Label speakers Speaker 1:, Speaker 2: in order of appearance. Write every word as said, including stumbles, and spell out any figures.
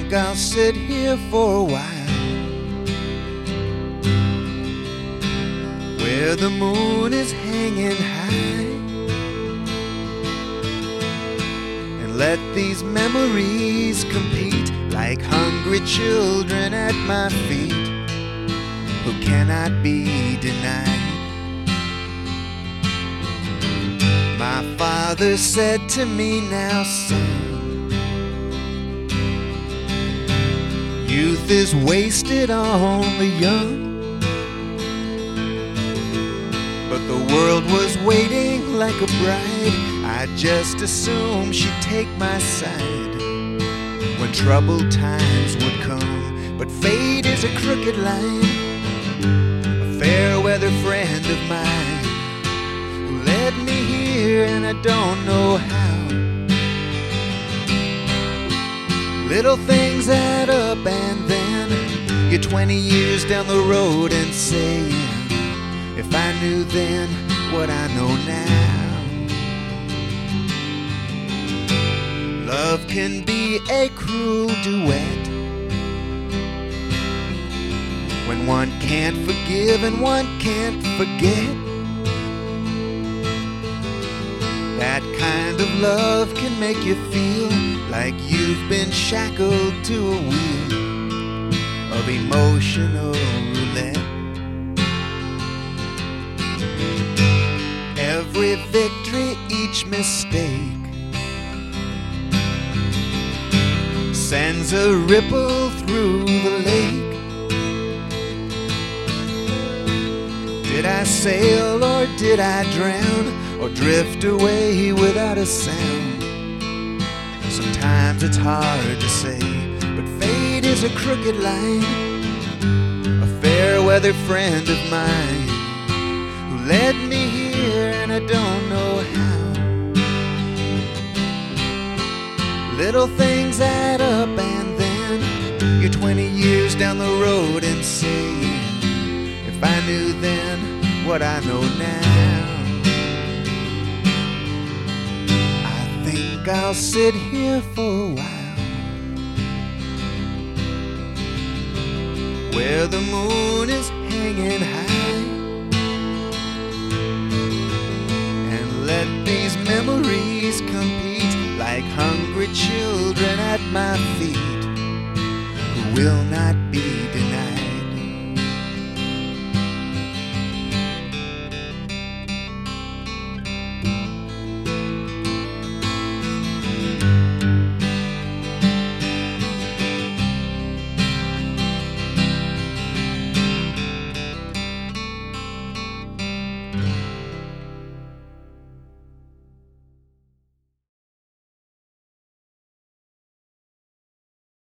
Speaker 1: think I'll sit here for a while, where the moon is hanging high, and let these memories compete like hungry children at my feet who cannot be denied. My father said to me, now son, youth is wasted on the young. But the world was waiting like a bride. I just assumed she'd take my side when troubled times would come. But fate is a crooked line, a fair weather friend of mine who led me here, and I don't know how. Little things add up, and then you're twenty years down the road and saying, if I knew then what I know now. Love can be a cruel duet when one can't forgive and one can't forget. That kind of love can make you feel like you've been shackled to a wheel of emotional roulette. Every victory, each mistake sends a ripple through the lake. Did I sail or did I drown, or drift away without a sound? Sometimes it's hard to say, but fate is a crooked line, a fair weather friend of mine who led me here, and I don't know how. Little things add up, and then you're twenty years down the road and saying, if I knew then what I know now. I think I'll sit here for a while, where the moon is hanging high, and let these memories compete like hungry children at my feet who will not